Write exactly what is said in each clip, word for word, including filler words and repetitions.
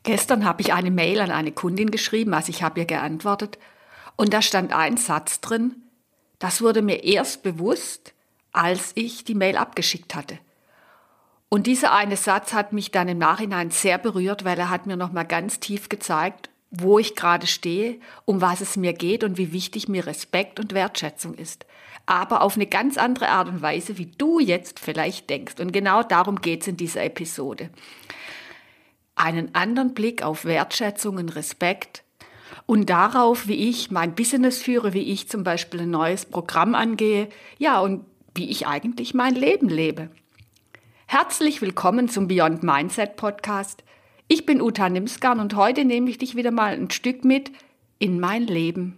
Gestern habe ich eine Mail an eine Kundin geschrieben, also ich habe ihr geantwortet, und da stand ein Satz drin, das wurde mir erst bewusst, als ich die Mail abgeschickt hatte. Und dieser eine Satz hat mich dann im Nachhinein sehr berührt, weil er hat mir nochmal ganz tief gezeigt, wo ich gerade stehe, um was es mir geht und wie wichtig mir Respekt und Wertschätzung ist. Aber auf eine ganz andere Art und Weise, wie du jetzt vielleicht denkst. Und genau darum geht es in dieser Episode. Einen anderen Blick auf Wertschätzung und Respekt und darauf, wie ich mein Business führe, wie ich zum Beispiel ein neues Programm angehe, ja, und wie ich eigentlich mein Leben lebe. Herzlich willkommen zum Beyond Mindset Podcast. Ich bin Uta Nimsgarn und heute nehme ich dich wieder mal ein Stück mit in mein Leben.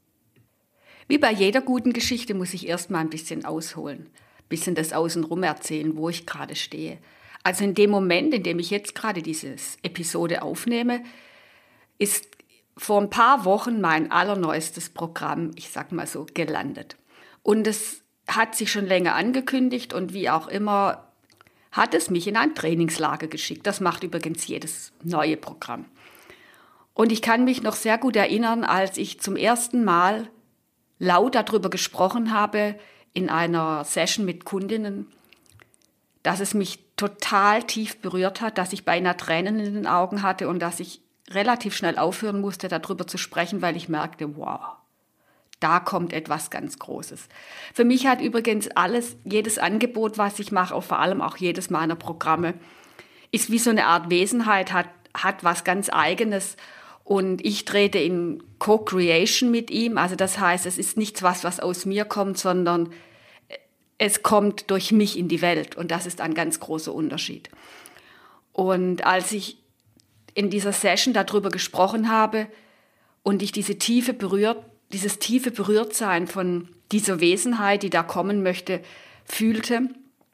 Wie bei jeder guten Geschichte muss ich erst mal ein bisschen ausholen, ein bisschen das Außenrum erzählen, wo ich gerade stehe. Also in dem Moment, in dem ich jetzt gerade diese Episode aufnehme, ist vor ein paar Wochen mein allerneuestes Programm, ich sag mal so, gelandet. Und es hat sich schon länger angekündigt und wie auch immer hat es mich in ein Trainingslager geschickt. Das macht übrigens jedes neue Programm. Und ich kann mich noch sehr gut erinnern, als ich zum ersten Mal laut darüber gesprochen habe in einer Session mit Kundinnen, dass es mich total tief berührt hat, dass ich beinahe Tränen in den Augen hatte und dass ich relativ schnell aufhören musste, darüber zu sprechen, weil ich merkte, wow, da kommt etwas ganz Großes. Für mich hat übrigens alles, jedes Angebot, was ich mache, auch vor allem auch jedes meiner Programme, ist wie so eine Art Wesenheit, hat, hat was ganz Eigenes und ich trete in Co-Creation mit ihm. Also das heißt, es ist nichts was, was aus mir kommt, sondern es kommt durch mich in die Welt und das ist ein ganz großer Unterschied. Und als ich in dieser Session darüber gesprochen habe und ich diese tiefe berührt, dieses tiefe Berührtsein von dieser Wesenheit, die da kommen möchte, fühlte,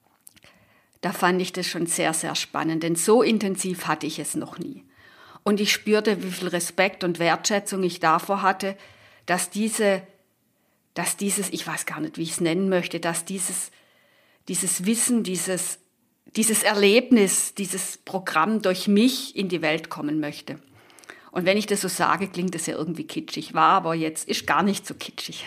da fand ich das schon sehr, sehr spannend, denn so intensiv hatte ich es noch nie. Und ich spürte, wie viel Respekt und Wertschätzung ich davor hatte, dass diese dass dieses, ich weiß gar nicht, wie ich es nennen möchte, dass dieses, dieses Wissen, dieses, dieses Erlebnis, dieses Programm durch mich in die Welt kommen möchte. Und wenn ich das so sage, klingt das ja irgendwie kitschig, war aber jetzt ist gar nicht so kitschig.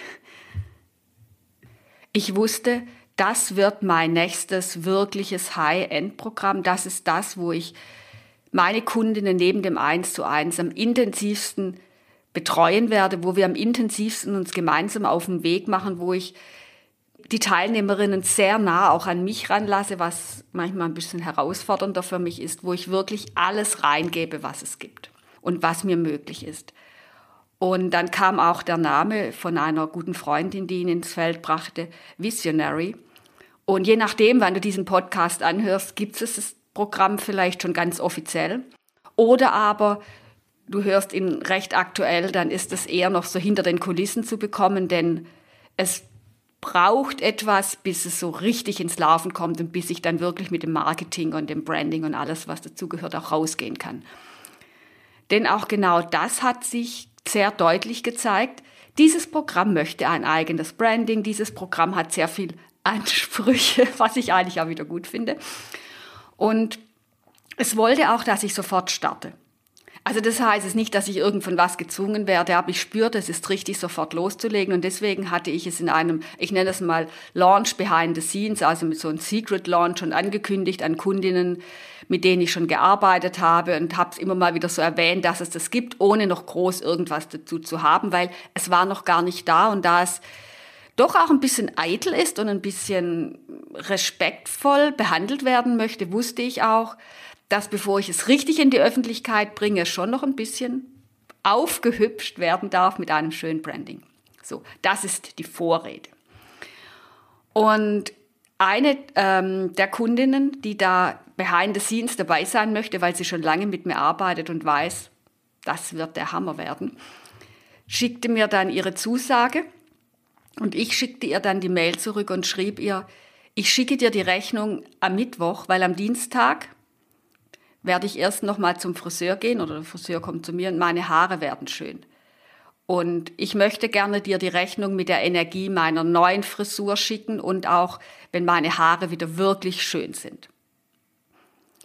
Ich wusste, das wird mein nächstes wirkliches High-End-Programm. Das ist das, wo ich meine Kundinnen neben dem Eins zu Eins am intensivsten betreuen werde, wo wir am intensivsten uns gemeinsam auf den Weg machen, wo ich die Teilnehmerinnen sehr nah auch an mich ranlasse, was manchmal ein bisschen herausfordernder für mich ist, wo ich wirklich alles reingebe, was es gibt und was mir möglich ist. Und dann kam auch der Name von einer guten Freundin, die ihn ins Feld brachte, Visionary. Und je nachdem, wann du diesen Podcast anhörst, gibt es das Programm vielleicht schon ganz offiziell oder aber du hörst ihn recht aktuell, dann ist es eher noch so hinter den Kulissen zu bekommen, denn es braucht etwas, bis es so richtig ins Laufen kommt und bis ich dann wirklich mit dem Marketing und dem Branding und alles, was dazugehört, auch rausgehen kann. Denn auch genau das hat sich sehr deutlich gezeigt. Dieses Programm möchte ein eigenes Branding, dieses Programm hat sehr viel Ansprüche, was ich eigentlich auch wieder gut finde. Und es wollte auch, dass ich sofort starte. Also das heißt es nicht, dass ich irgend von was gezwungen werde, aber ich spürte, es ist richtig, sofort loszulegen und deswegen hatte ich es in einem, ich nenne es mal Launch Behind the Scenes, also mit so einem Secret Launch schon angekündigt an Kundinnen, mit denen ich schon gearbeitet habe und habe es immer mal wieder so erwähnt, dass es das gibt, ohne noch groß irgendwas dazu zu haben, weil es war noch gar nicht da und da es doch auch ein bisschen eitel ist und ein bisschen respektvoll behandelt werden möchte, wusste ich auch, dass bevor ich es richtig in die Öffentlichkeit bringe, schon noch ein bisschen aufgehübscht werden darf mit einem schönen Branding. So, das ist die Vorrede. Und eine ähm, der Kundinnen, die da behind the scenes dabei sein möchte, weil sie schon lange mit mir arbeitet und weiß, das wird der Hammer werden, schickte mir dann ihre Zusage und ich schickte ihr dann die Mail zurück und schrieb ihr, ich schicke dir die Rechnung am Mittwoch, weil am Dienstag werde ich erst noch mal zum Friseur gehen oder der Friseur kommt zu mir und meine Haare werden schön. Und ich möchte gerne dir die Rechnung mit der Energie meiner neuen Frisur schicken und auch, wenn meine Haare wieder wirklich schön sind.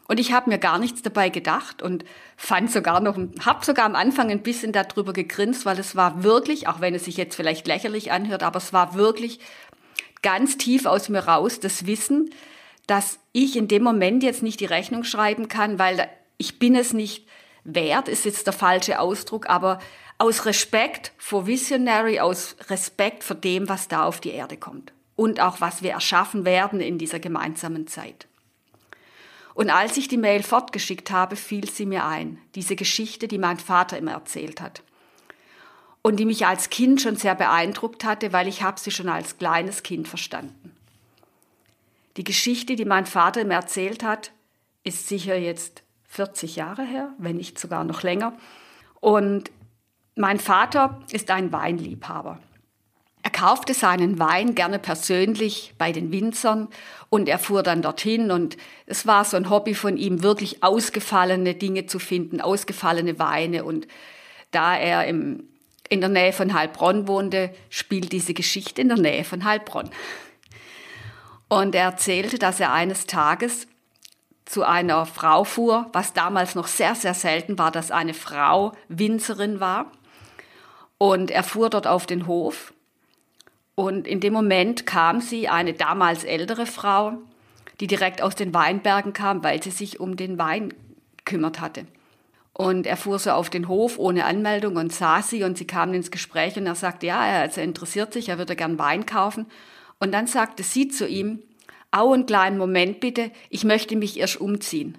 Und ich habe mir gar nichts dabei gedacht und fand sogar noch, habe sogar am Anfang ein bisschen darüber gegrinst, weil es war wirklich, auch wenn es sich jetzt vielleicht lächerlich anhört, aber es war wirklich ganz tief aus mir raus, das Wissen, dass ich in dem Moment jetzt nicht die Rechnung schreiben kann, weil ich bin es nicht wert, ist jetzt der falsche Ausdruck, aber aus Respekt vor Visionary, aus Respekt vor dem, was da auf die Erde kommt und auch was wir erschaffen werden in dieser gemeinsamen Zeit. Und als ich die Mail fortgeschickt habe, fiel sie mir ein, diese Geschichte, die mein Vater immer erzählt hat und die mich als Kind schon sehr beeindruckt hatte, weil ich habe sie schon als kleines Kind verstanden. Die Geschichte, die mein Vater immer erzählt hat, ist sicher jetzt vierzig Jahre her, wenn nicht sogar noch länger. Und mein Vater ist ein Weinliebhaber. Er kaufte seinen Wein gerne persönlich bei den Winzern und er fuhr dann dorthin und es war so ein Hobby von ihm, wirklich ausgefallene Dinge zu finden, ausgefallene Weine. Und da er im, in der Nähe von Heilbronn wohnte, spielt diese Geschichte in der Nähe von Heilbronn. Und er erzählte, dass er eines Tages zu einer Frau fuhr, was damals noch sehr, sehr selten war, dass eine Frau Winzerin war. Und er fuhr dort auf den Hof. Und in dem Moment kam sie, eine damals ältere Frau, die direkt aus den Weinbergen kam, weil sie sich um den Wein gekümmert hatte. Und er fuhr so auf den Hof ohne Anmeldung und sah sie und sie kamen ins Gespräch und er sagte, ja, er also interessiert sich, er würde gern Wein kaufen. Und dann sagte sie zu ihm, au, einen kleinen Moment bitte, ich möchte mich erst umziehen.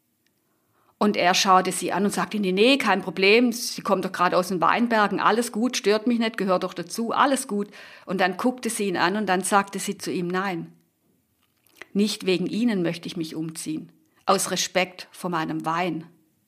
Und er schaute sie an und sagte, nee, nee, kein Problem, sie kommt doch gerade aus den Weinbergen, alles gut, stört mich nicht, gehört doch dazu, alles gut. Und dann guckte sie ihn an und dann sagte sie zu ihm, nein, nicht wegen Ihnen möchte ich mich umziehen, aus Respekt vor meinem Wein.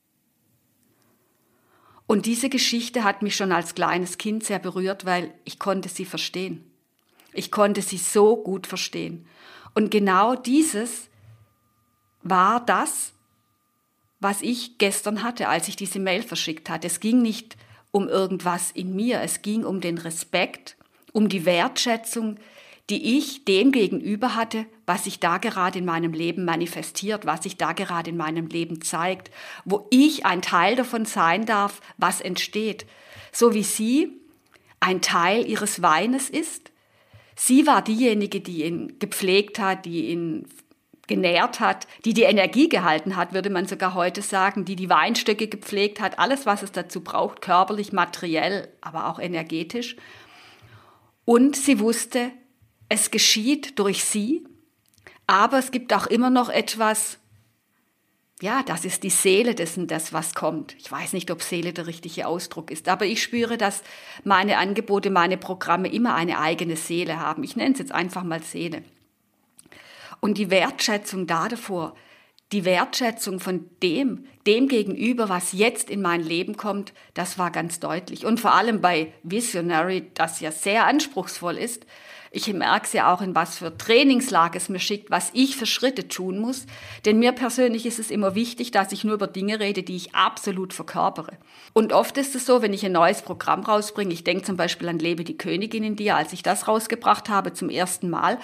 Und diese Geschichte hat mich schon als kleines Kind sehr berührt, weil ich konnte sie verstehen. Ich konnte sie so gut verstehen. Und genau dieses war das, was ich gestern hatte, als ich diese Mail verschickt hatte. Es ging nicht um irgendwas in mir, es ging um den Respekt, um die Wertschätzung, die ich dem gegenüber hatte, was sich da gerade in meinem Leben manifestiert, was sich da gerade in meinem Leben zeigt, wo ich ein Teil davon sein darf, was entsteht. So wie sie ein Teil ihres Weines ist. Sie war diejenige, die ihn gepflegt hat, die ihn genährt hat, die die Energie gehalten hat, würde man sogar heute sagen, die die Weinstöcke gepflegt hat, alles, was es dazu braucht, körperlich, materiell, aber auch energetisch. Und sie wusste, es geschieht durch sie, aber es gibt auch immer noch etwas, ja, das ist die Seele dessen, das was kommt. Ich weiß nicht, ob Seele der richtige Ausdruck ist, aber ich spüre, dass meine Angebote, meine Programme immer eine eigene Seele haben. Ich nenne es jetzt einfach mal Seele. Und die Wertschätzung da davor, die Wertschätzung von dem, dem gegenüber, was jetzt in mein Leben kommt, das war ganz deutlich. Und vor allem bei Visionary, das ja sehr anspruchsvoll ist. Ich merke es ja auch, in was für Trainingslager es mir schickt, was ich für Schritte tun muss. Denn mir persönlich ist es immer wichtig, dass ich nur über Dinge rede, die ich absolut verkörpere. Und oft ist es so, wenn ich ein neues Programm rausbringe, ich denke zum Beispiel an Lebe die Königin in dir, als ich das rausgebracht habe zum ersten Mal,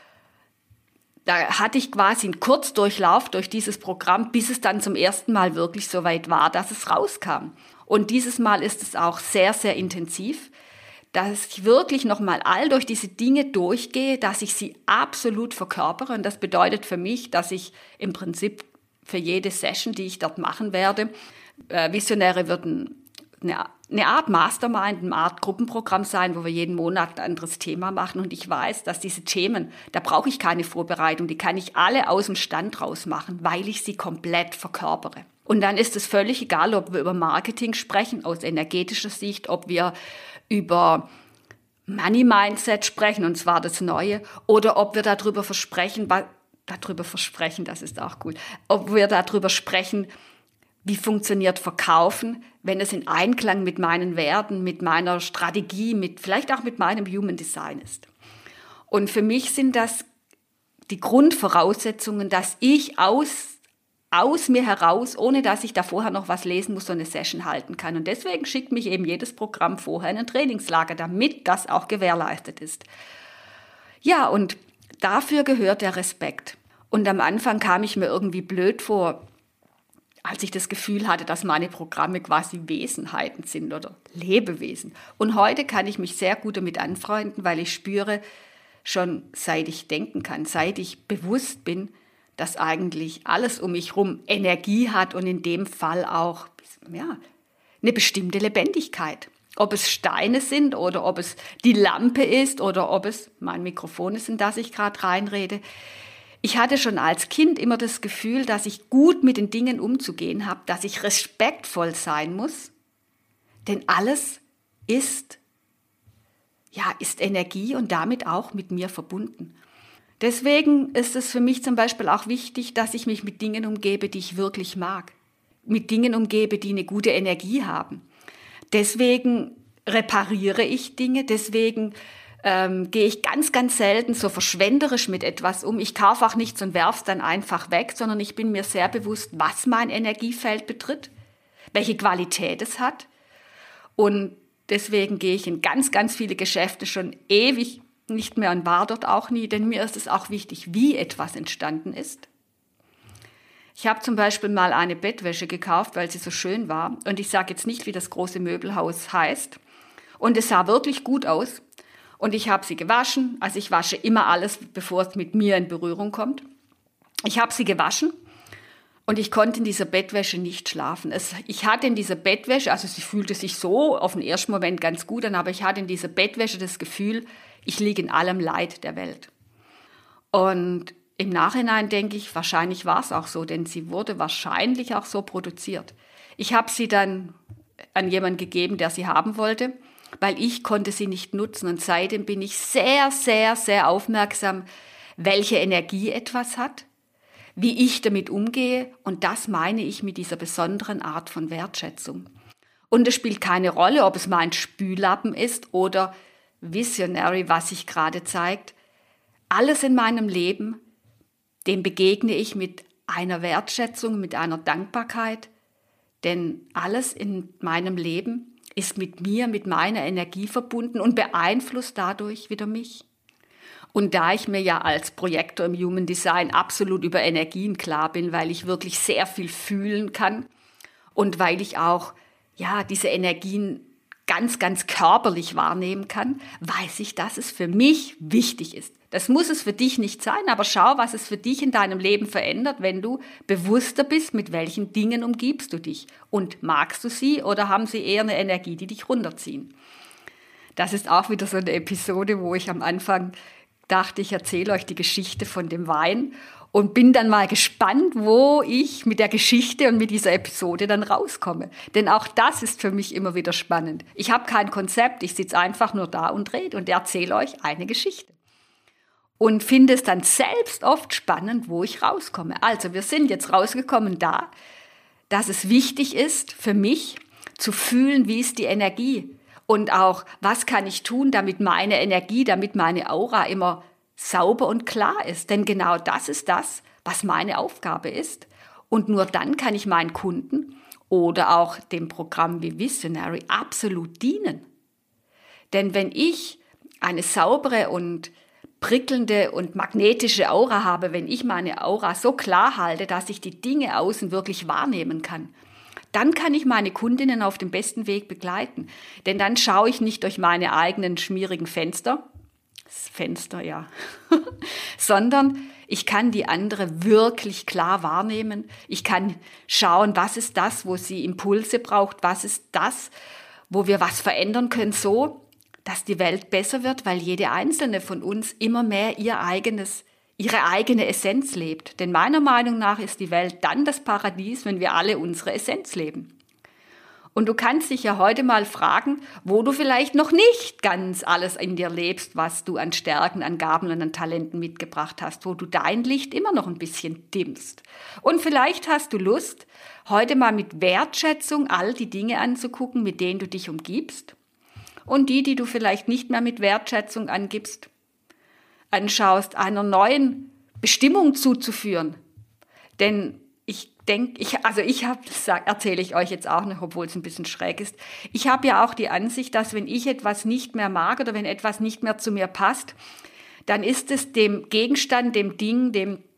da hatte ich quasi einen Kurzdurchlauf durch dieses Programm, bis es dann zum ersten Mal wirklich so weit war, dass es rauskam. Und dieses Mal ist es auch sehr, sehr intensiv, dass ich wirklich nochmal all durch diese Dinge durchgehe, dass ich sie absolut verkörpere. Und das bedeutet für mich, dass ich im Prinzip für jede Session, die ich dort machen werde, äh, Visionäre würden eine, eine Art Mastermind, eine Art Gruppenprogramm sein, wo wir jeden Monat ein anderes Thema machen. Und ich weiß, dass diese Themen, da brauche ich keine Vorbereitung, die kann ich alle aus dem Stand raus machen, weil ich sie komplett verkörpere. Und dann ist es völlig egal, ob wir über Marketing sprechen, aus energetischer Sicht, ob wir über Money Mindset sprechen, und zwar das Neue, oder ob wir darüber versprechen, darüber versprechen, das ist auch gut, ob wir darüber sprechen, wie funktioniert Verkaufen, wenn es in Einklang mit meinen Werten, mit meiner Strategie, mit vielleicht auch mit meinem Human Design ist. Und für mich sind das die Grundvoraussetzungen, dass ich aus aus mir heraus, ohne dass ich da vorher noch was lesen muss, so eine Session halten kann. Und deswegen schickt mich eben jedes Programm vorher in ein Trainingslager, damit das auch gewährleistet ist. Ja, und dafür gehört der Respekt. Und am Anfang kam ich mir irgendwie blöd vor, als ich das Gefühl hatte, dass meine Programme quasi Wesenheiten sind oder Lebewesen. Und heute kann ich mich sehr gut damit anfreunden, weil ich spüre, schon seit ich denken kann, seit ich bewusst bin, dass eigentlich alles um mich herum Energie hat und in dem Fall auch ja, eine bestimmte Lebendigkeit. Ob es Steine sind oder ob es die Lampe ist oder ob es mein Mikrofon ist, in das ich gerade reinrede. Ich hatte schon als Kind immer das Gefühl, dass ich gut mit den Dingen umzugehen habe, dass ich respektvoll sein muss, denn alles ist, ja, ist Energie und damit auch mit mir verbunden. Deswegen ist es für mich zum Beispiel auch wichtig, dass ich mich mit Dingen umgebe, die ich wirklich mag, mit Dingen umgebe, die eine gute Energie haben. Deswegen repariere ich Dinge, deswegen ähm, gehe ich ganz, ganz selten so verschwenderisch mit etwas um. Ich kaufe auch nichts und werfe es dann einfach weg, sondern ich bin mir sehr bewusst, was mein Energiefeld betritt, welche Qualität es hat. Und deswegen gehe ich in ganz, ganz viele Geschäfte schon ewig nicht mehr und war dort auch nie, denn mir ist es auch wichtig, wie etwas entstanden ist. Ich habe zum Beispiel mal eine Bettwäsche gekauft, weil sie so schön war. Und ich sage jetzt nicht, wie das große Möbelhaus heißt. Und es sah wirklich gut aus. Und ich habe sie gewaschen. Also ich wasche immer alles, bevor es mit mir in Berührung kommt. Ich habe sie gewaschen und ich konnte in dieser Bettwäsche nicht schlafen. Es, ich hatte in dieser Bettwäsche, also sie fühlte sich so auf den ersten Moment ganz gut an, aber ich hatte in dieser Bettwäsche das Gefühl, ich liege in allem Leid der Welt. Und im Nachhinein denke ich, wahrscheinlich war es auch so, denn sie wurde wahrscheinlich auch so produziert. Ich habe sie dann an jemanden gegeben, der sie haben wollte, weil ich konnte sie nicht nutzen. Und seitdem bin ich sehr, sehr, sehr aufmerksam, welche Energie etwas hat, wie ich damit umgehe. Und das meine ich mit dieser besonderen Art von Wertschätzung. Und es spielt keine Rolle, ob es mein Spüllappen ist oder Visionary, was sich gerade zeigt. Alles in meinem Leben, dem begegne ich mit einer Wertschätzung, mit einer Dankbarkeit, denn alles in meinem Leben ist mit mir, mit meiner Energie verbunden und beeinflusst dadurch wieder mich. Und da ich mir ja als Projektor im Human Design absolut über Energien klar bin, weil ich wirklich sehr viel fühlen kann und weil ich auch ja, diese Energien ganz, ganz körperlich wahrnehmen kann, weiß ich, dass es für mich wichtig ist. Das muss es für dich nicht sein, aber schau, was es für dich in deinem Leben verändert, wenn du bewusster bist, mit welchen Dingen umgibst du dich. Und magst du sie oder haben sie eher eine Energie, die dich runterziehen? Das ist auch wieder so eine Episode, wo ich am Anfang dachte, ich erzähle euch die Geschichte von dem Wein und bin dann mal gespannt, wo ich mit der Geschichte und mit dieser Episode dann rauskomme. Denn auch das ist für mich immer wieder spannend. Ich habe kein Konzept, ich sitze einfach nur da und rede und erzähle euch eine Geschichte. Und finde es dann selbst oft spannend, wo ich rauskomme. Also wir sind jetzt rausgekommen da, dass es wichtig ist für mich zu fühlen, wie ist die Energie und auch, was kann ich tun, damit meine Energie, damit meine Aura immer sauber und klar ist. Denn genau das ist das, was meine Aufgabe ist. Und nur dann kann ich meinen Kunden oder auch dem Programm wie Visionary absolut dienen. Denn wenn ich eine saubere und prickelnde und magnetische Aura habe, wenn ich meine Aura so klar halte, dass ich die Dinge außen wirklich wahrnehmen kann, dann kann ich meine Kundinnen auf dem besten Weg begleiten. Denn dann schaue ich nicht durch meine eigenen schmierigen Fenster, Fenster, ja, sondern ich kann die andere wirklich klar wahrnehmen. Ich kann schauen, was ist das, wo sie Impulse braucht, was ist das, wo wir was verändern können, so, dass die Welt besser wird, weil jede einzelne von uns immer mehr ihr eigenes, ihre eigene Essenz lebt. Denn meiner Meinung nach ist die Welt dann das Paradies, wenn wir alle unsere Essenz leben. Und du kannst dich ja heute mal fragen, wo du vielleicht noch nicht ganz alles in dir lebst, was du an Stärken, an Gaben und an Talenten mitgebracht hast, wo du dein Licht immer noch ein bisschen dimmst. Und vielleicht hast du Lust, heute mal mit Wertschätzung all die Dinge anzugucken, mit denen du dich umgibst. Und die, die du vielleicht nicht mehr mit Wertschätzung angibst, anschaust, einer neuen Bestimmung zuzuführen. Denn ich denke, ich, also ich habe, das erzähle ich euch jetzt auch noch, obwohl es ein bisschen schräg ist, ich habe ja auch die Ansicht, dass wenn ich etwas nicht mehr mag oder wenn etwas nicht mehr zu mir passt, dann ist es dem Gegenstand, dem Ding, dem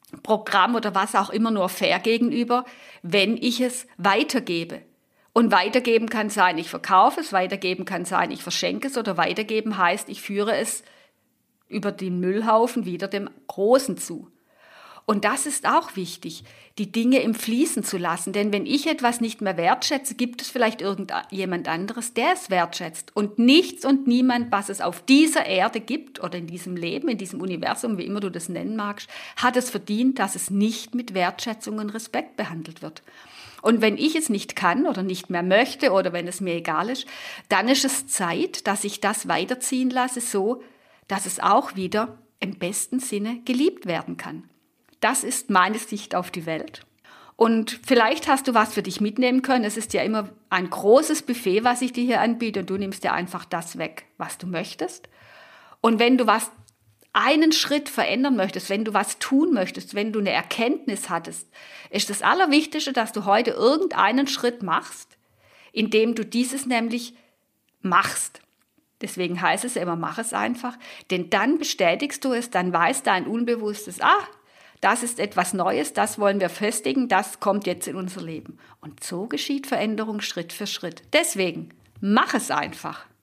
Programm oder was auch immer nur fair gegenüber, wenn ich es weitergebe. Und weitergeben kann sein, ich verkaufe es, weitergeben kann sein, ich verschenke es oder weitergeben heißt, ich führe es über den Müllhaufen wieder dem Großen zu. Und das ist auch wichtig, die Dinge im Fließen zu lassen. Denn wenn ich etwas nicht mehr wertschätze, gibt es vielleicht irgendjemand anderes, der es wertschätzt. Und nichts und niemand, was es auf dieser Erde gibt oder in diesem Leben, in diesem Universum, wie immer du das nennen magst, hat es verdient, dass es nicht mit Wertschätzung und Respekt behandelt wird. Und wenn ich es nicht kann oder nicht mehr möchte oder wenn es mir egal ist, dann ist es Zeit, dass ich das weiterziehen lasse, so dass es auch wieder im besten Sinne geliebt werden kann. Das ist meine Sicht auf die Welt. Und vielleicht hast du was für dich mitnehmen können. Es ist ja immer ein großes Buffet, was ich dir hier anbiete und du nimmst dir einfach das weg, was du möchtest. Und wenn du was, einen Schritt verändern möchtest, wenn du was tun möchtest, wenn du eine Erkenntnis hattest, ist das Allerwichtigste, dass du heute irgendeinen Schritt machst, indem du dieses nämlich machst. Deswegen heißt es ja immer, mach es einfach, denn dann bestätigst du es, dann weiß dein Unbewusstes, ah, das ist etwas Neues, das wollen wir festigen, das kommt jetzt in unser Leben. Und so geschieht Veränderung Schritt für Schritt. Deswegen, mach es einfach.